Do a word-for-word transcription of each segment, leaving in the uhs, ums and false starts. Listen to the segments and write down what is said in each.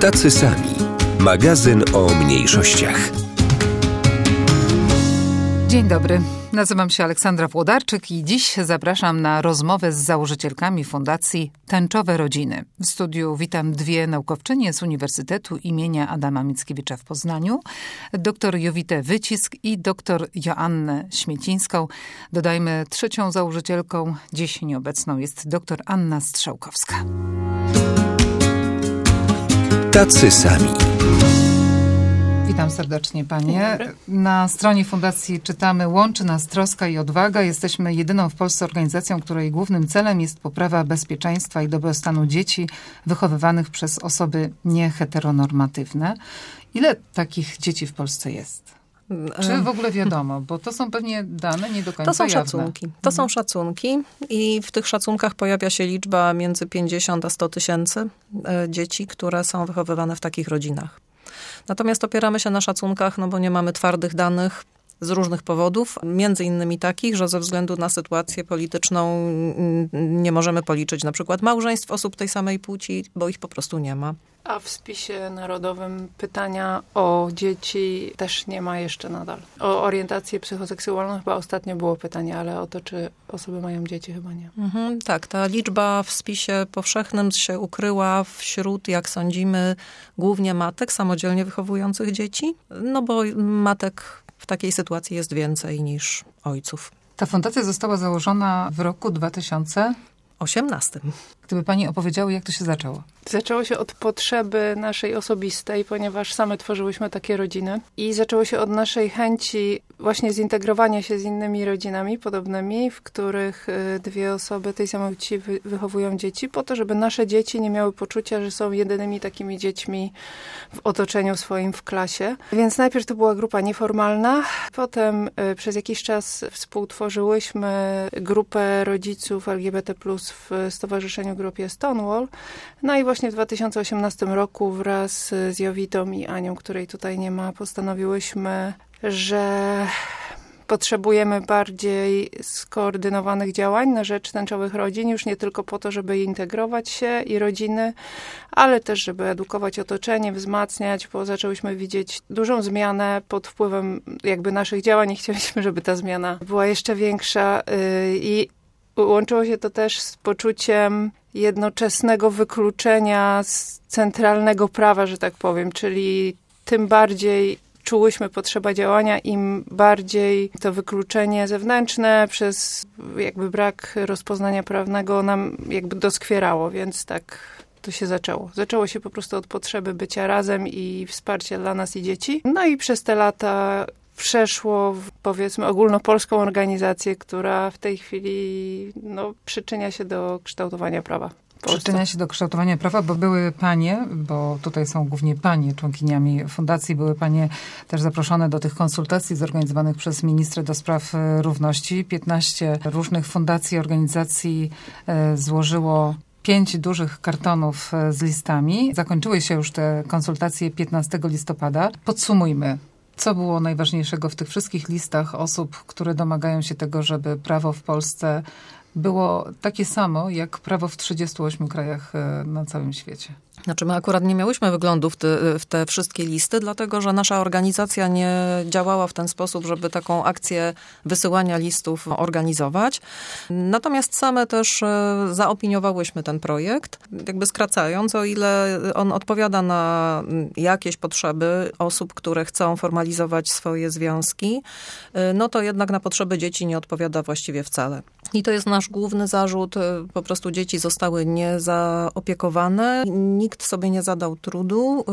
Tacy sami. Magazyn o mniejszościach. Dzień dobry. Nazywam się Aleksandra Włodarczyk i dziś zapraszam na rozmowę z założycielkami Fundacji Tęczowe Rodziny. W studiu witam dwie naukowczynie z Uniwersytetu imienia Adama Mickiewicza w Poznaniu, dr Jowitę Wycisk i dr Joannę Śmiecińską. Dodajmy, trzecią założycielką, dziś nieobecną, jest dr Anna Strzałkowska. Tacy sami. Witam serdecznie panie. Na stronie fundacji czytamy: łączy nas troska i odwaga. Jesteśmy jedyną w Polsce organizacją, której głównym celem jest poprawa bezpieczeństwa i dobrostanu dzieci wychowywanych przez osoby nieheteronormatywne. Ile takich dzieci w Polsce jest? Czy w ogóle wiadomo? Bo to są pewnie dane nie do końca To są jawne. szacunki. To mhm. są szacunki i w tych szacunkach pojawia się liczba między pięćdziesiąt a sto tysięcy dzieci, które są wychowywane w takich rodzinach. Natomiast opieramy się na szacunkach, no bo nie mamy twardych danych z różnych powodów, między innymi takich, że ze względu na sytuację polityczną nie możemy policzyć na przykład małżeństw osób tej samej płci, bo ich po prostu nie ma. A w spisie narodowym pytania o dzieci też nie ma jeszcze nadal. O orientację psychoseksualną chyba ostatnio było pytanie, ale o to, czy osoby mają dzieci, chyba nie. Mhm, tak, ta liczba w spisie powszechnym się ukryła wśród, jak sądzimy, głównie matek samodzielnie wychowujących dzieci, no bo matek w takiej sytuacji jest więcej niż ojców. Ta fundacja została założona w roku dwa tysiące osiemnastym. Gdyby pani opowiedziała, jak to się zaczęło? Zaczęło się od potrzeby naszej osobistej, ponieważ same tworzyłyśmy takie rodziny. I zaczęło się od naszej chęci właśnie zintegrowania się z innymi rodzinami podobnymi, w których dwie osoby tej samej płci wychowują dzieci, po to, żeby nasze dzieci nie miały poczucia, że są jedynymi takimi dziećmi w otoczeniu swoim w klasie. Więc najpierw to była grupa nieformalna, potem przez jakiś czas współtworzyłyśmy grupę rodziców L G B T plus w Stowarzyszeniu Grupie Stonewall. No i właśnie w dwa tysiące osiemnastym roku wraz z Jowitą i Anią, której tutaj nie ma, postanowiłyśmy, że potrzebujemy bardziej skoordynowanych działań na rzecz tęczowych rodzin, już nie tylko po to, żeby integrować się i rodziny, ale też, żeby edukować otoczenie, wzmacniać, bo zaczęłyśmy widzieć dużą zmianę pod wpływem jakby naszych działań i chcieliśmy, żeby ta zmiana była jeszcze większa i łączyło się to też z poczuciem jednoczesnego wykluczenia z centralnego prawa, że tak powiem, czyli tym bardziej czułyśmy potrzebę działania, im bardziej to wykluczenie zewnętrzne przez jakby brak rozpoznania prawnego nam jakby doskwierało, więc tak to się zaczęło. Zaczęło się po prostu od potrzeby bycia razem i wsparcia dla nas i dzieci. No i przez te lata przeszło w, powiedzmy, ogólnopolską organizację, która w tej chwili no, przyczynia się do kształtowania prawa. Przyczynia się do kształtowania prawa, bo były panie, bo tutaj są głównie panie członkiniami fundacji, były panie też zaproszone do tych konsultacji zorganizowanych przez ministrę do spraw równości. piętnaście różnych fundacji, organizacji złożyło pięć dużych kartonów z listami. Zakończyły się już te konsultacje piętnastego listopada. Podsumujmy. Co było najważniejszego w tych wszystkich listach osób, które domagają się tego, żeby prawo w Polsce było takie samo, jak prawo w trzydziestu ośmiu krajach na całym świecie? Znaczy my akurat nie miałyśmy wyglądu w te, w te wszystkie listy, dlatego że nasza organizacja nie działała w ten sposób, żeby taką akcję wysyłania listów organizować. Natomiast same też zaopiniowałyśmy ten projekt, jakby skracając, o ile on odpowiada na jakieś potrzeby osób, które chcą formalizować swoje związki, no to jednak na potrzeby dzieci nie odpowiada właściwie wcale. I to jest nasz główny zarzut. Po prostu dzieci zostały niezaopiekowane. Nikt sobie nie zadał trudu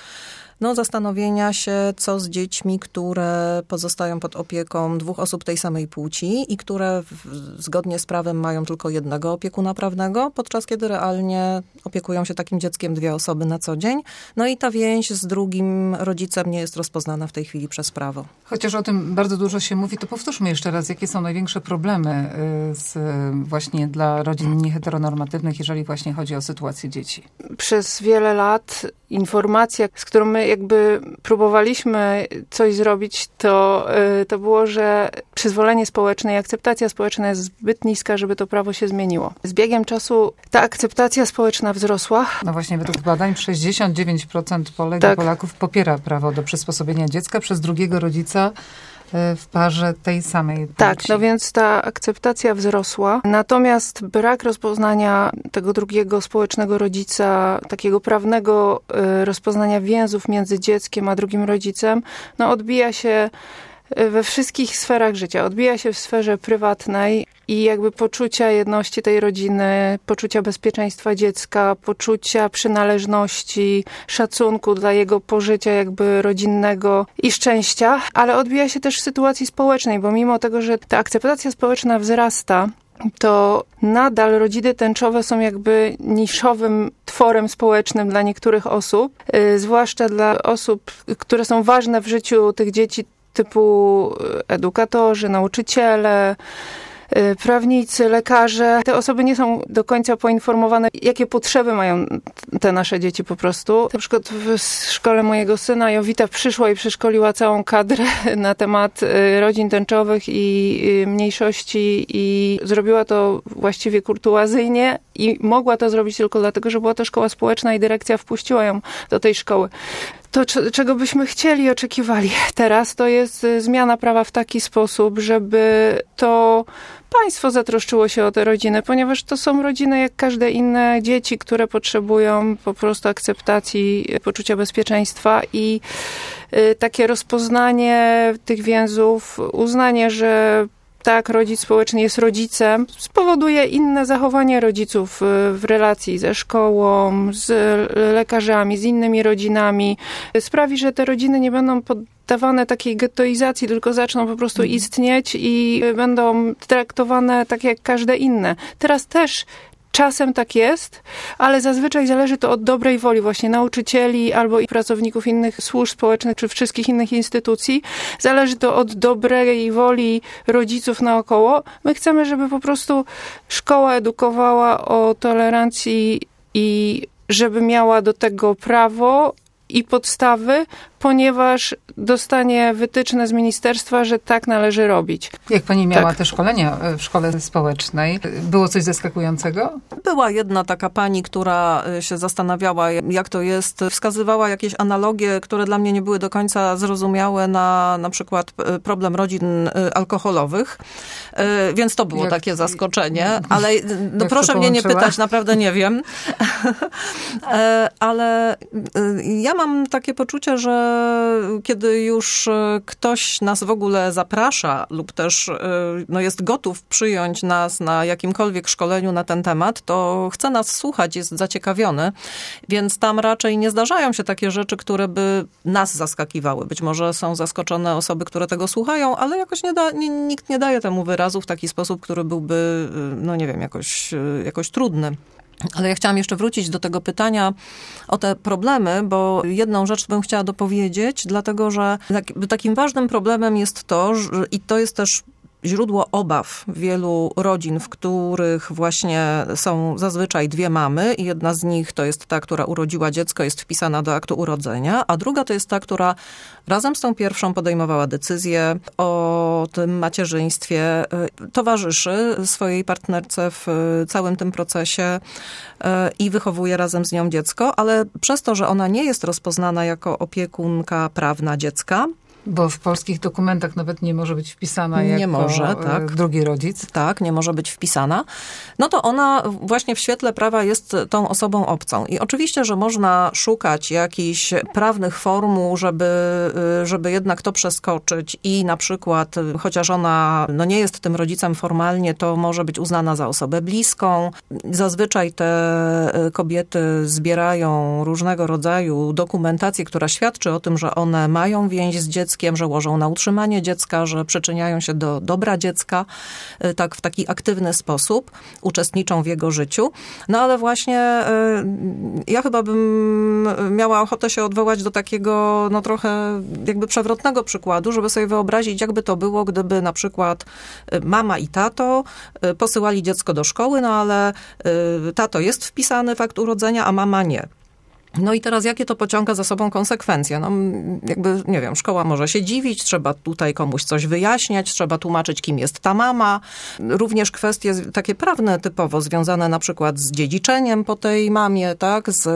no, zastanowienia się, co z dziećmi, które pozostają pod opieką dwóch osób tej samej płci i które w, zgodnie z prawem mają tylko jednego opiekuna prawnego, podczas kiedy realnie opiekują się takim dzieckiem dwie osoby na co dzień. No i ta więź z drugim rodzicem nie jest rozpoznana w tej chwili przez prawo. Chociaż o tym bardzo dużo się mówi, to powtórzmy jeszcze raz, jakie są największe problemy z, właśnie dla rodzin nieheteronormatywnych, jeżeli właśnie chodzi o sytuację dzieci. Przez wiele lat informacja, z którą my jakby próbowaliśmy coś zrobić, to, to było, że przyzwolenie społeczne i akceptacja społeczna jest zbyt niska, żeby to prawo się zmieniło. Z biegiem czasu ta akceptacja społeczna wzrosła. No właśnie według badań sześćdziesiąt dziewięć procent Polek tak. i Polaków popiera prawo do przysposobienia dziecka przez drugiego rodzica w parze tej samej płci. Tak, no więc ta akceptacja wzrosła. Natomiast brak rozpoznania tego drugiego społecznego rodzica, takiego prawnego rozpoznania więzów między dzieckiem a drugim rodzicem, no odbija się we wszystkich sferach życia. Odbija się w sferze prywatnej i jakby poczucia jedności tej rodziny, poczucia bezpieczeństwa dziecka, poczucia przynależności, szacunku dla jego pożycia jakby rodzinnego i szczęścia, ale odbija się też w sytuacji społecznej, bo mimo tego, że ta akceptacja społeczna wzrasta, to nadal rodziny tęczowe są jakby niszowym tworem społecznym dla niektórych osób, yy, zwłaszcza dla osób, które są ważne w życiu tych dzieci, typu edukatorzy, nauczyciele, prawnicy, lekarze. Te osoby nie są do końca poinformowane, jakie potrzeby mają te nasze dzieci po prostu. Na przykład w szkole mojego syna Jowita przyszła i przeszkoliła całą kadrę na temat rodzin tęczowych i mniejszości i zrobiła to właściwie kurtuazyjnie i mogła to zrobić tylko dlatego, że była to szkoła społeczna i dyrekcja wpuściła ją do tej szkoły. To, czego byśmy chcieli i oczekiwali teraz, to jest zmiana prawa w taki sposób, żeby to państwo zatroszczyło się o te rodziny, ponieważ to są rodziny jak każde inne dzieci, które potrzebują po prostu akceptacji, poczucia bezpieczeństwa i takie rozpoznanie tych więzów, uznanie, że tak, rodzic społeczny jest rodzicem, spowoduje inne zachowanie rodziców w relacji ze szkołą, z lekarzami, z innymi rodzinami. Sprawi, że te rodziny nie będą poddawane takiej gettoizacji, tylko zaczną po prostu istnieć i będą traktowane tak jak każde inne. Teraz też czasem tak jest, ale zazwyczaj zależy to od dobrej woli właśnie nauczycieli albo i pracowników innych służb społecznych czy wszystkich innych instytucji. Zależy to od dobrej woli rodziców naokoło. My chcemy, żeby po prostu szkoła edukowała o tolerancji i żeby miała do tego prawo i podstawy, ponieważ dostanie wytyczne z ministerstwa, że tak należy robić. Jak pani miała tak. te szkolenia w szkole społecznej, było coś zaskakującego? Była jedna taka pani, która się zastanawiała, jak to jest. Wskazywała jakieś analogie, które dla mnie nie były do końca zrozumiałe na na przykład problem rodzin alkoholowych. Więc to było jak, takie zaskoczenie. Ale no proszę mnie nie pytać, naprawdę nie wiem. Ale ja mam takie poczucie, że kiedy już ktoś nas w ogóle zaprasza lub też no, jest gotów przyjąć nas na jakimkolwiek szkoleniu na ten temat, to chce nas słuchać, jest zaciekawiony, więc tam raczej nie zdarzają się takie rzeczy, które by nas zaskakiwały. Być może są zaskoczone osoby, które tego słuchają, ale jakoś nie da, nie, nikt nie daje temu wyrazu w taki sposób, który byłby, no nie wiem, jakoś, jakoś trudny. Ale ja chciałam jeszcze wrócić do tego pytania o te problemy, bo jedną rzecz bym chciała dopowiedzieć, dlatego że takim ważnym problemem jest to, że, i to jest też źródło obaw wielu rodzin, w których właśnie są zazwyczaj dwie mamy i jedna z nich to jest ta, która urodziła dziecko, jest wpisana do aktu urodzenia, a druga to jest ta, która razem z tą pierwszą podejmowała decyzję o tym macierzyństwie, towarzyszy swojej partnerce w całym tym procesie i wychowuje razem z nią dziecko, ale przez to, że ona nie jest rozpoznana jako opiekunka prawna dziecka, bo w polskich dokumentach nawet nie może być wpisana jako nie może, tak. drugi rodzic. Tak, nie może być wpisana. No to ona właśnie w świetle prawa jest tą osobą obcą. I oczywiście, że można szukać jakichś prawnych formuł, żeby, żeby jednak to przeskoczyć i na przykład, chociaż ona no nie jest tym rodzicem formalnie, to może być uznana za osobę bliską. Zazwyczaj te kobiety zbierają różnego rodzaju dokumentację, która świadczy o tym, że one mają więź z dzieckiem, że łożą na utrzymanie dziecka, że przyczyniają się do dobra dziecka tak w taki aktywny sposób, uczestniczą w jego życiu. No ale właśnie ja chyba bym miała ochotę się odwołać do takiego no trochę jakby przewrotnego przykładu, żeby sobie wyobrazić, jakby to było, gdyby na przykład mama i tato posyłali dziecko do szkoły, no ale tato jest wpisany w akt urodzenia, a mama nie. No i teraz jakie to pociąga za sobą konsekwencje? No jakby, nie wiem, szkoła może się dziwić, trzeba tutaj komuś coś wyjaśniać, trzeba tłumaczyć, kim jest ta mama. Również kwestie takie prawne typowo związane na przykład z dziedziczeniem po tej mamie, tak, z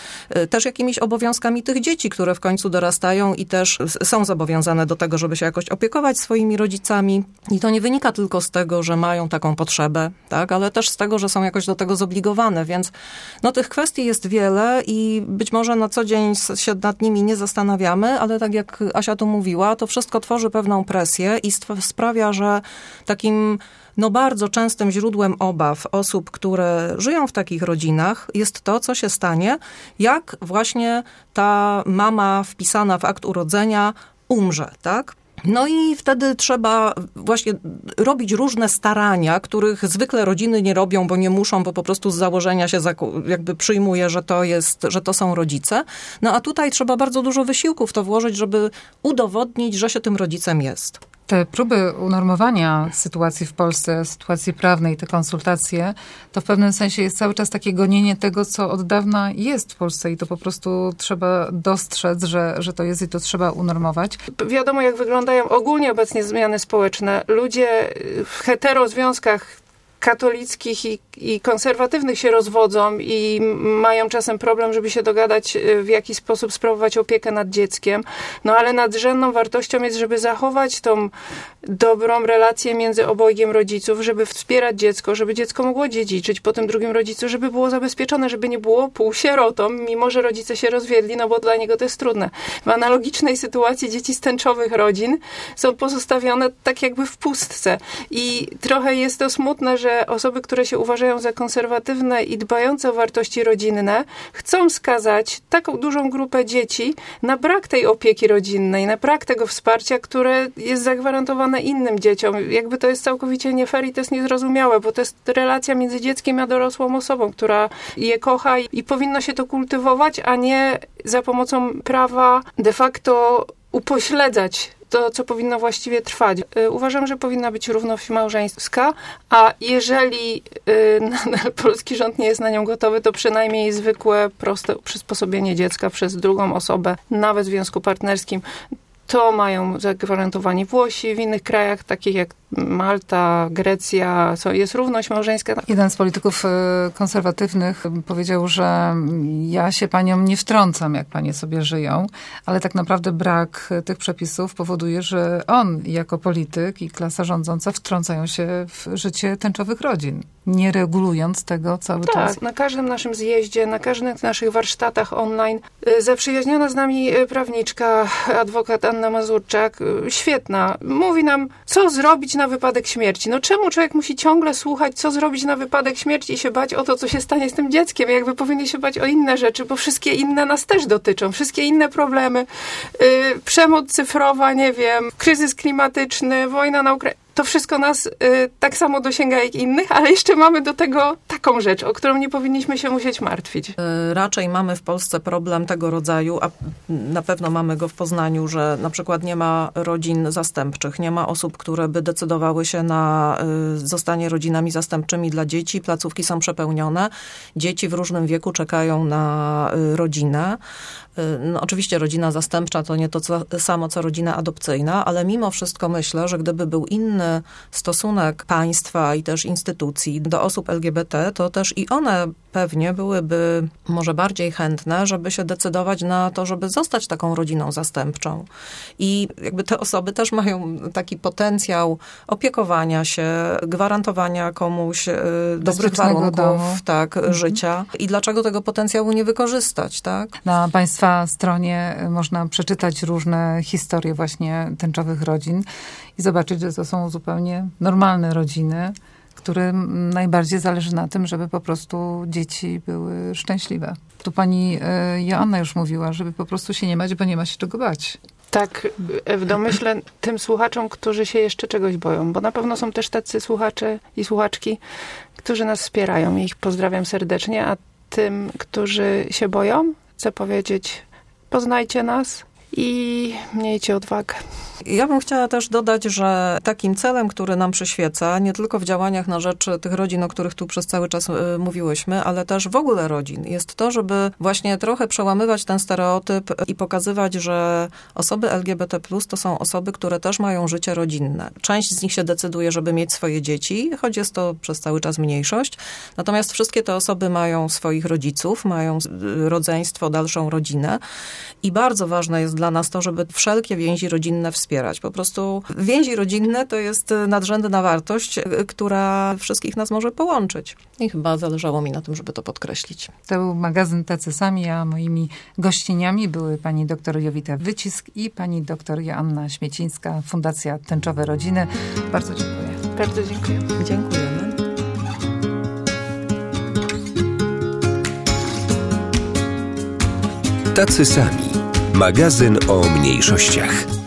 też jakimiś obowiązkami tych dzieci, które w końcu dorastają i też są zobowiązane do tego, żeby się jakoś opiekować swoimi rodzicami. I to nie wynika tylko z tego, że mają taką potrzebę, tak, ale też z tego, że są jakoś do tego zobligowane, więc no tych kwestii jest wiele i być może na co dzień się nad nimi nie zastanawiamy, ale tak jak Asia tu mówiła, to wszystko tworzy pewną presję i sprawia, że takim no bardzo częstym źródłem obaw osób, które żyją w takich rodzinach, jest to, co się stanie, jak właśnie ta mama wpisana w akt urodzenia umrze, tak? No i wtedy trzeba właśnie robić różne starania, których zwykle rodziny nie robią, bo nie muszą, bo po prostu z założenia się jakby przyjmuje, że to jest, że to są rodzice. No a tutaj trzeba bardzo dużo wysiłku w to włożyć, żeby udowodnić, że się tym rodzicem jest. Te próby unormowania sytuacji w Polsce, sytuacji prawnej, te konsultacje, to w pewnym sensie jest cały czas takie gonienie tego, co od dawna jest w Polsce i to po prostu trzeba dostrzec, że, że to jest i to trzeba unormować. Wiadomo, jak wyglądają ogólnie obecnie zmiany społeczne. Ludzie w heterozwiązkach katolickich i, i konserwatywnych się rozwodzą i mają czasem problem, żeby się dogadać, w jaki sposób sprawować opiekę nad dzieckiem. No ale nadrzędną wartością jest, żeby zachować tą dobrą relację między obojgiem rodziców, żeby wspierać dziecko, żeby dziecko mogło dziedziczyć po tym drugim rodzicu, żeby było zabezpieczone, żeby nie było półsierotą, mimo że rodzice się rozwiedli, no bo dla niego to jest trudne. W analogicznej sytuacji dzieci z tęczowych rodzin są pozostawione tak jakby w pustce. I trochę jest to smutne, że osoby, które się uważają za konserwatywne i dbające o wartości rodzinne, chcą skazać taką dużą grupę dzieci na brak tej opieki rodzinnej, na brak tego wsparcia, które jest zagwarantowane innym dzieciom. Jakby to jest całkowicie nie fair i to jest niezrozumiałe, bo to jest relacja między dzieckiem a dorosłą osobą, która je kocha i, i powinno się to kultywować, a nie za pomocą prawa de facto upośledzać to, co powinno właściwie trwać. Uważam, że powinna być równość małżeńska, a jeżeli nadal polski rząd nie jest na nią gotowy, to przynajmniej zwykłe, proste przysposobienie dziecka przez drugą osobę, nawet w związku partnerskim, to mają zagwarantowani Włosi. W innych krajach, takich jak Malta, Grecja, jest równość małżeńska. Jeden z polityków konserwatywnych powiedział, że ja się paniom nie wtrącam, jak panie sobie żyją, ale tak naprawdę brak tych przepisów powoduje, że on jako polityk i klasa rządząca wtrącają się w życie tęczowych rodzin, nie regulując tego cały tak, czas. Na każdym naszym zjeździe, na każdych naszych warsztatach online zaprzyjaźniona z nami prawniczka, adwokat Anna Mazurczak, świetna, mówi nam, co zrobić na wypadek śmierci. No czemu człowiek musi ciągle słuchać, co zrobić na wypadek śmierci i się bać o to, co się stanie z tym dzieckiem? Jakby powinni się bać o inne rzeczy, bo wszystkie inne nas też dotyczą. Wszystkie inne problemy. Yy, przemoc cyfrowa, nie wiem, kryzys klimatyczny, wojna na Ukrainie. To wszystko nas y, tak samo dosięga jak innych, ale jeszcze mamy do tego taką rzecz, o którą nie powinniśmy się musieć martwić. Raczej mamy w Polsce problem tego rodzaju, a na pewno mamy go w Poznaniu, że na przykład nie ma rodzin zastępczych, nie ma osób, które by decydowały się na y, zostanie rodzinami zastępczymi dla dzieci. Placówki są przepełnione. Dzieci w różnym wieku czekają na y, rodzinę. No, oczywiście rodzina zastępcza to nie to co, samo, co rodzina adopcyjna, ale mimo wszystko myślę, że gdyby był inny stosunek państwa i też instytucji do osób L G B T, to też i one pewnie byłyby może bardziej chętne, żeby się decydować na to, żeby zostać taką rodziną zastępczą. I jakby te osoby też mają taki potencjał opiekowania się, gwarantowania komuś dobrych warunków tak, mhm. życia. I dlaczego tego potencjału nie wykorzystać, tak? Na państwa stronie można przeczytać różne historie właśnie tęczowych rodzin i zobaczyć, że to są zupełnie normalne rodziny, którym najbardziej zależy na tym, żeby po prostu dzieci były szczęśliwe. Tu pani Joanna już mówiła, żeby po prostu się nie bać, bo nie ma się czego bać. Tak, w domyśle tym słuchaczom, którzy się jeszcze czegoś boją, bo na pewno są też tacy słuchacze i słuchaczki, którzy nas wspierają i ich pozdrawiam serdecznie, a tym, którzy się boją, chcę powiedzieć, poznajcie nas i miejcie odwagę. Ja bym chciała też dodać, że takim celem, który nam przyświeca, nie tylko w działaniach na rzecz tych rodzin, o których tu przez cały czas y, mówiłyśmy, ale też w ogóle rodzin, jest to, żeby właśnie trochę przełamywać ten stereotyp i pokazywać, że osoby L G B T plus to są osoby, które też mają życie rodzinne. Część z nich się decyduje, żeby mieć swoje dzieci, choć jest to przez cały czas mniejszość. Natomiast wszystkie te osoby mają swoich rodziców, mają rodzeństwo, dalszą rodzinę i bardzo ważne jest dla nas to, żeby wszelkie więzi rodzinne wspierać. Po prostu więzi rodzinne to jest nadrzędna wartość, która wszystkich nas może połączyć. I chyba zależało mi na tym, żeby to podkreślić. To był magazyn Tacy Sami, a moimi gościniami były pani doktor Jowita Wycisk i pani doktor Joanna Śmiecińska, Fundacja Tęczowe Rodziny. Bardzo dziękuję. Bardzo dziękuję. Dziękujemy. Tacy Sami. Magazyn o mniejszościach.